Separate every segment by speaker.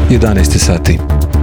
Speaker 1: 11 sati.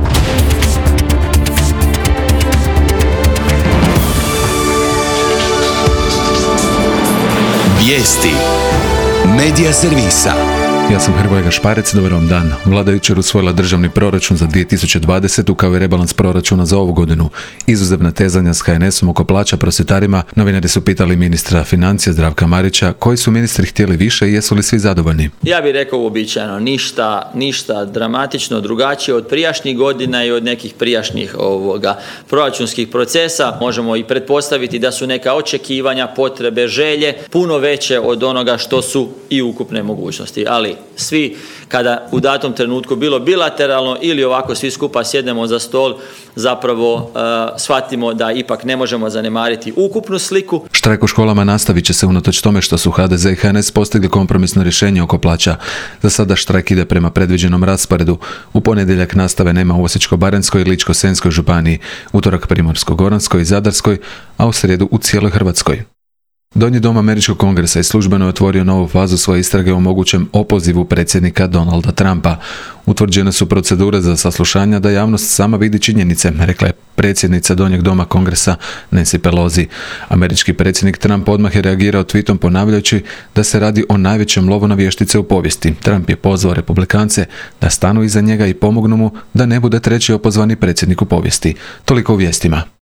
Speaker 2: Vijesti Medija servisa.
Speaker 1: Ja sam Hrvoje Gašparec, dobar vam dan. Vlada jučer usvojila državni proračun za 2020. kao i rebalans proračuna za ovu godinu. Izuzev natezanja s HNS-om oko plaća prosvjetarima, novinari su pitali ministra financija Zdravka Marića koji su ministri htjeli više i jesu li svi zadovoljni.
Speaker 3: Ja bih rekao uobičajeno, ništa dramatično drugačije od prijašnjih godina i od nekih prijašnjih proračunskih procesa. Možemo i pretpostaviti da su neka očekivanja, potrebe, želje puno veće od onoga što su i ukupne mogućnosti. Ali svi kada u datom trenutku bilo bilateralno ili ovako svi skupa sjednemo za stol, zapravo shvatimo da ipak ne možemo zanemariti ukupnu sliku.
Speaker 1: Štrajk u školama nastavit će se unatoč tome što su HDZ i HNS postigli kompromisno rješenje oko plaća. Za sada štrajk ide prema predviđenom rasporedu. U ponedjeljak nastave nema u Osječko-baranjskoj i Ličko-senjskoj županiji, utorak Primorsko-goranskoj i Zadarskoj, a u srijedu u cijeloj Hrvatskoj. Donji dom Američkog kongresa je službeno otvorio novu fazu svoje istrage o mogućem opozivu predsjednika Donalda Trumpa. Utvrđene su procedure za saslušanja da javnost sama vidi činjenice, rekla je predsjednica Donjeg doma kongresa Nancy Pelosi. Američki predsjednik Trump odmah je reagirao tweetom ponavljajući da se radi o najvećem lovu na vještice u povijesti. Trump je pozvao republikance da stanu iza njega i pomognu mu da ne bude treći opozvani predsjednik u povijesti. Toliko u vijestima.